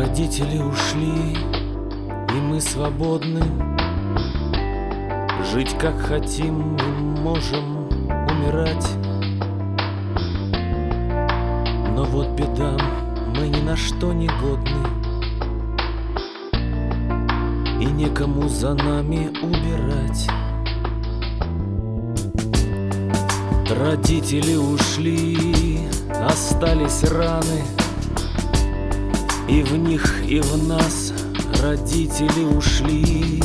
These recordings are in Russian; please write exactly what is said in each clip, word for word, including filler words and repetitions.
Родители ушли, и мы свободны. Жить как хотим, мы можем умирать. Но вот беда, мы ни на что не годны, и некому за нами убирать. Родители ушли, остались раны, и в них, и в нас родители ушли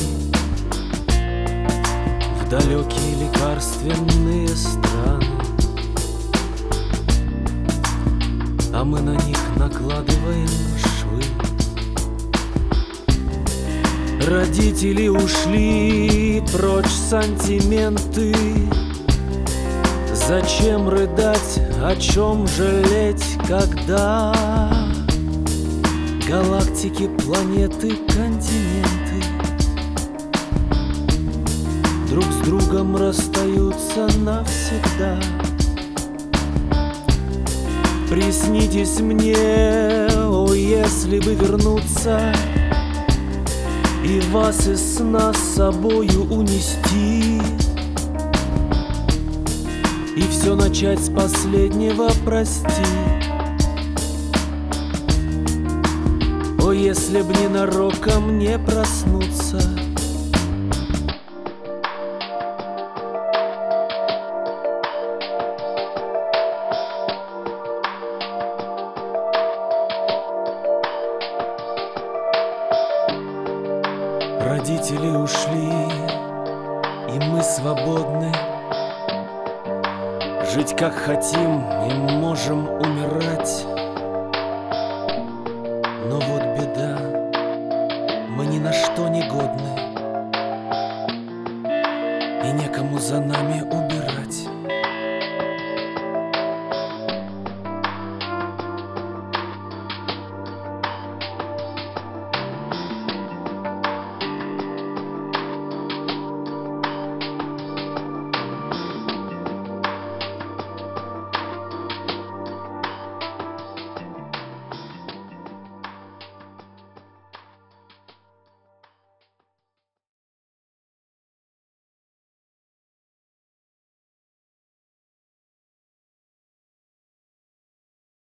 в далекие лекарственные страны, а мы на них накладываем швы. Родители ушли, прочь сантименты. Зачем рыдать, о чем жалеть, когда галактики, планеты, континенты друг с другом расстаются навсегда? Приснитесь мне, о, если бы вернуться и вас из сна с собою унести, и все начать с последнего «прости». О, если б ненароком не проснуться. Родители ушли, и мы свободны. Жить как хотим и можем умирать. Но вот беда, мы ни на что не годны, и некому за нами убирать.